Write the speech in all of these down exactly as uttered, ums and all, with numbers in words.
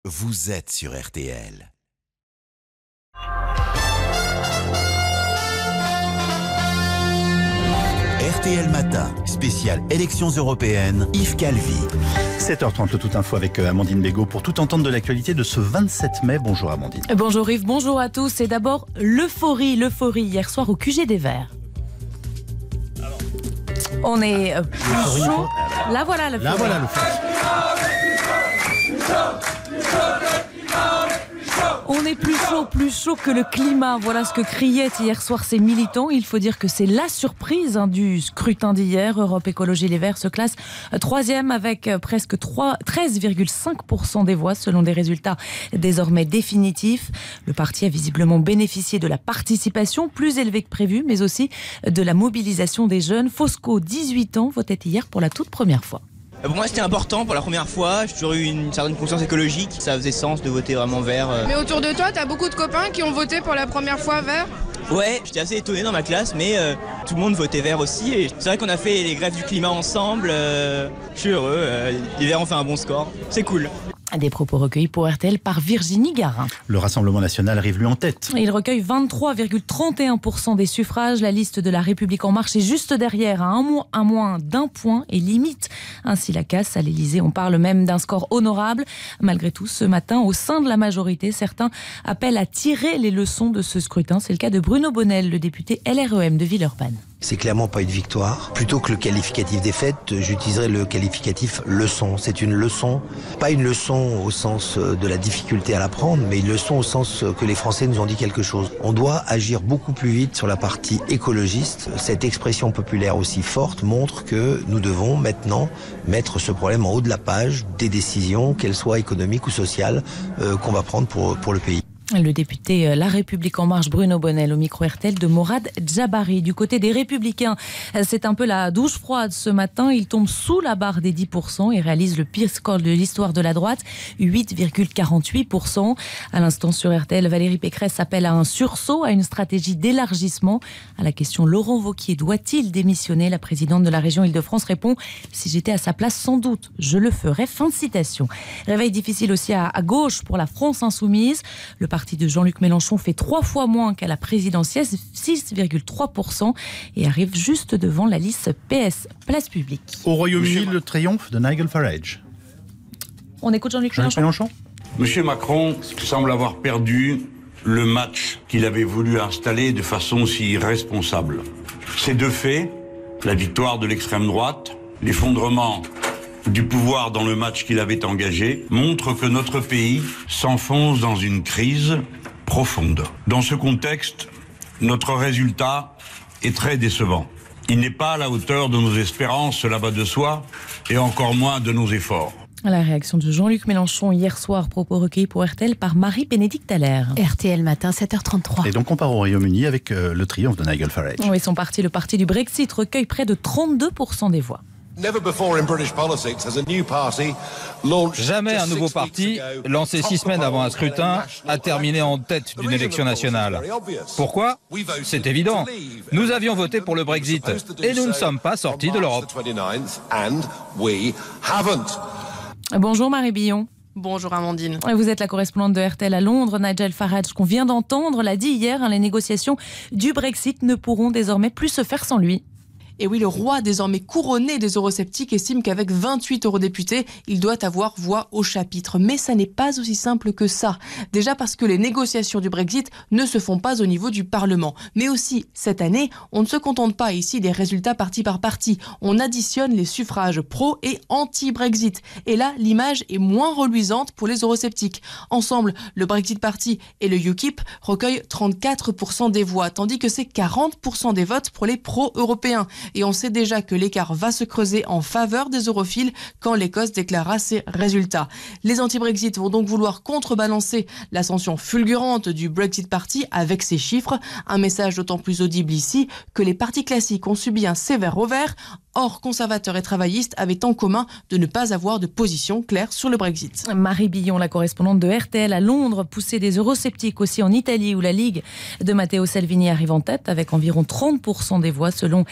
vous êtes sur R T L. R T L Matin, spécial élections européennes, Yves Calvi. sept heures trente, le Tout Info avec Amandine Bégaud pour tout entendre de l'actualité de ce vingt-sept mai. Bonjour Amandine. Bonjour Yves, bonjour à tous. Et d'abord, l'euphorie, l'euphorie hier soir au Q G des Verts. On est plus chaud. Là voilà le Là voilà le fort. On est plus chaud, plus chaud que le climat. Voilà ce que criaient hier soir ces militants. Il faut dire que c'est la surprise hein, du scrutin d'hier. Europe Écologie Les Verts se classe troisième avec presque treize virgule cinq pour cent des voix selon des résultats désormais définitifs. Le parti a visiblement bénéficié de la participation plus élevée que prévu, mais aussi de la mobilisation des jeunes. Fosco, dix-huit ans, votait hier pour la toute première fois. Pour moi c'était important pour la première fois, j'ai toujours eu une certaine conscience écologique, ça faisait sens de voter vraiment vert. Mais autour de toi, t'as beaucoup de copains qui ont voté pour la première fois vert ? Ouais, j'étais assez étonné dans ma classe, mais euh, tout le monde votait vert aussi. Et c'est vrai qu'on a fait les grèves du climat ensemble, euh, je suis heureux, euh, les verts ont fait un bon score, c'est cool. Des propos recueillis pour R T L par Virginie Garin. Le Rassemblement National arrive lui en tête. Il recueille vingt-trois virgule trente et un pour cent des suffrages. La liste de La République En Marche est juste derrière, à un moins, à moins d'un point et limite ainsi la casse à l'Élysée. On parle même d'un score honorable. Malgré tout, ce matin, au sein de la majorité, certains appellent à tirer les leçons de ce scrutin. C'est le cas de Bruno Bonnel, le député L R E M de Villeurbanne. C'est clairement pas une victoire. Plutôt que le qualificatif défaite, j'utiliserai le qualificatif leçon. C'est une leçon, pas une leçon au sens de la difficulté à l'apprendre, mais une leçon au sens que les Français nous ont dit quelque chose. On doit agir beaucoup plus vite sur la partie écologiste. Cette expression populaire aussi forte montre que nous devons maintenant mettre ce problème en haut de la page des décisions, qu'elles soient économiques ou sociales, euh, qu'on va prendre pour, pour le pays. Le député La République En Marche, Bruno Bonnel, au micro R T L de Morad Djabari. Du côté des Républicains, c'est un peu la douche froide ce matin. Il tombe sous la barre des dix pour cent et réalise le pire score de l'histoire de la droite, huit virgule quarante-huit pour cent. À l'instant sur R T L, Valérie Pécresse appelle à un sursaut, à une stratégie d'élargissement. À la question Laurent Wauquiez, doit-il démissionner ? La présidente de la région Île-de-France répond « Si j'étais à sa place, sans doute, je le ferais ». Fin de citation. Réveil difficile aussi à, à gauche pour la France insoumise. Le Le parti de Jean-Luc Mélenchon fait trois fois moins qu'à la présidentielle, six virgule trois pour cent, et arrive juste devant la liste P S, Place Publique. Au Royaume-Uni, le triomphe de Nigel Farage. On écoute Jean-Luc Jean-Luc Mélenchon. Mélenchon. Monsieur Macron semble avoir perdu le match qu'il avait voulu installer de façon si irresponsable. Ces deux faits, la victoire de l'extrême droite, l'effondrement du pouvoir dans le match qu'il avait engagé, montre que notre pays s'enfonce dans une crise profonde. Dans ce contexte, notre résultat est très décevant. Il n'est pas à la hauteur de nos espérances, cela va de soi, et encore moins de nos efforts. La réaction de Jean-Luc Mélenchon hier soir, propos recueillis pour R T L par Marie-Bénédicte Allaire. R T L matin, sept heures trente-trois. Et donc on part au Royaume-Uni avec euh, le triomphe de Nigel Farage. Oui, son parti, le parti du Brexit, recueille près de trente-deux pour cent des voix. Jamais un nouveau parti, lancé six semaines avant un scrutin, a terminé en tête d'une élection nationale. Pourquoi ? C'est évident. Nous avions voté pour le Brexit et nous ne sommes pas sortis de l'Europe. Bonjour Marie Billon. Bonjour Amandine. Vous êtes la correspondante de R T L à Londres. Nigel Farage, qu'on vient d'entendre, l'a dit hier, hein, les négociations du Brexit ne pourront désormais plus se faire sans lui. Et oui, le roi désormais couronné des eurosceptiques estime qu'avec vingt-huit eurodéputés, il doit avoir voix au chapitre. Mais ça n'est pas aussi simple que ça. Déjà parce que les négociations du Brexit ne se font pas au niveau du Parlement. Mais aussi, cette année, on ne se contente pas ici des résultats parti par parti. On additionne les suffrages pro et anti-Brexit. Et là, l'image est moins reluisante pour les eurosceptiques. Ensemble, le Brexit Party et le U KIP recueillent trente-quatre pour cent des voix, tandis que c'est quarante pour cent des votes pour les pro-européens. Et on sait déjà que l'écart va se creuser en faveur des europhiles quand l'Écosse déclarera ses résultats. Les anti-Brexit vont donc vouloir contrebalancer l'ascension fulgurante du Brexit Party avec ces chiffres. Un message d'autant plus audible ici que les partis classiques ont subi un sévère revers. Or, conservateurs et travaillistes avaient en commun de ne pas avoir de position claire sur le Brexit. Marie Billon, la correspondante de R T L à Londres, poussée des eurosceptiques aussi en Italie où la Ligue de Matteo Salvini arrive en tête avec environ trente pour cent des voix selon les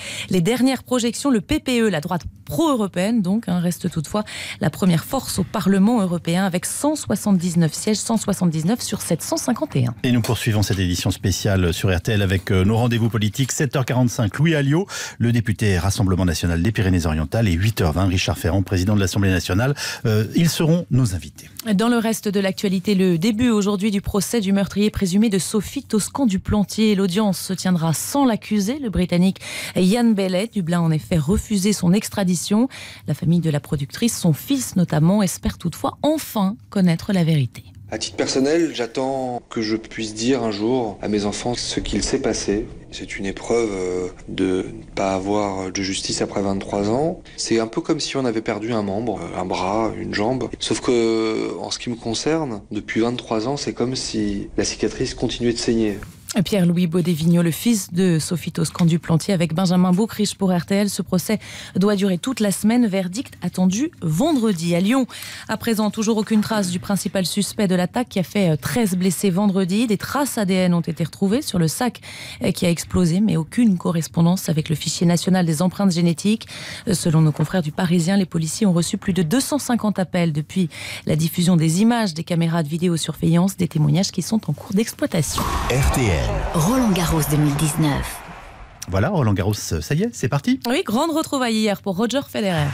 dernières projections, le P P E, la droite pro-européenne, donc, hein, reste toutefois la première force au Parlement européen avec cent soixante-dix-neuf sièges, cent soixante-dix-neuf sur sept cent cinquante et un. Et nous poursuivons cette édition spéciale sur R T L avec nos rendez-vous politiques. sept heures quarante-cinq, Louis Alliot, le député Rassemblement National des Pyrénées-Orientales, et huit heures vingt, Richard Ferrand, président de l'Assemblée nationale. Euh, ils seront nos invités. Dans le reste de l'actualité, le début aujourd'hui du procès du meurtrier présumé de Sophie Toscan du Plantier. L'audience se tiendra sans l'accusé, le Britannique Ian Bellett. Dublin a en effet refusé son extradition. La famille de la productrice, son fils notamment, espère toutefois enfin connaître la vérité. À titre personnel, j'attends que je puisse dire un jour à mes enfants ce qu'il s'est passé. C'est une épreuve de ne pas avoir de justice après vingt-trois ans. C'est un peu comme si on avait perdu un membre, un bras, une jambe. Sauf que, en ce qui me concerne, depuis vingt-trois ans, c'est comme si la cicatrice continuait de saigner. Pierre-Louis Baudet-Vigneault, le fils de Sophie Toscan du Plantier, avec Benjamin Bockrich pour R T L. Ce procès doit durer toute la semaine. Verdict attendu vendredi. À Lyon, à présent, toujours aucune trace du principal suspect de l'attaque qui a fait treize blessés vendredi. Des traces A D N ont été retrouvées sur le sac qui a explosé, mais aucune correspondance avec le fichier national des empreintes génétiques. Selon nos confrères du Parisien, les policiers ont reçu plus de deux cent cinquante appels depuis la diffusion des images des caméras de vidéosurveillance, des témoignages qui sont en cours d'exploitation. R T L. Roland Garros deux mille dix-neuf. Voilà, Roland Garros, ça y est, c'est parti. Oui, grande retrouvaille hier pour Roger Federer.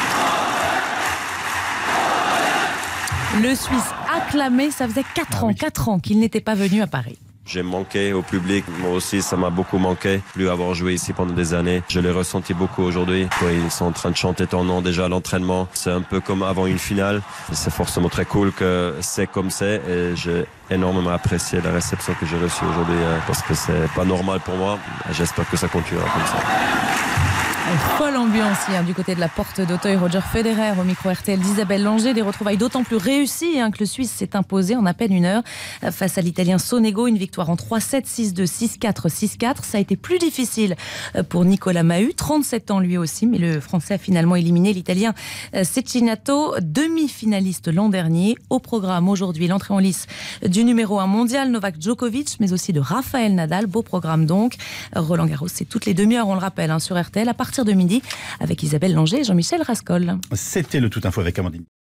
Le Suisse acclamé, ça faisait quatre Ah ans, oui. quatre ans qu'il n'était pas venu à Paris. J'ai manqué au public, moi aussi ça m'a beaucoup manqué, plus avoir joué ici pendant des années. Je l'ai ressenti beaucoup aujourd'hui, quand ils sont en train de chanter ton nom déjà à l'entraînement. C'est un peu comme avant une finale, c'est forcément très cool que c'est comme c'est et j'ai énormément apprécié la réception que j'ai reçue aujourd'hui parce que c'est pas normal pour moi. J'espère que ça continuera comme ça. Une folle ambiance hier du côté de la porte d'Auteuil. Roger Federer au micro R T L d'Isabelle Langer. Des retrouvailles d'autant plus réussies hein, que le Suisse s'est imposé en à peine une heure face à l'Italien Sonego. Une victoire en trois sept, six deux, six quatre, six quatre. Ça a été plus difficile pour Nicolas Mahut, trente-sept ans lui aussi, mais le Français a finalement éliminé l'Italien Cecchinato, demi-finaliste l'an dernier. Au programme aujourd'hui, l'entrée en lice du numéro un mondial, Novak Djokovic, mais aussi de Rafael Nadal. Beau programme donc. Roland Garros, c'est toutes les demi-heures, on le rappelle, hein, sur R T L, à partir de midi, avec Isabelle Langer et Jean-Michel Rascol. C'était le Tout Info avec Amandine.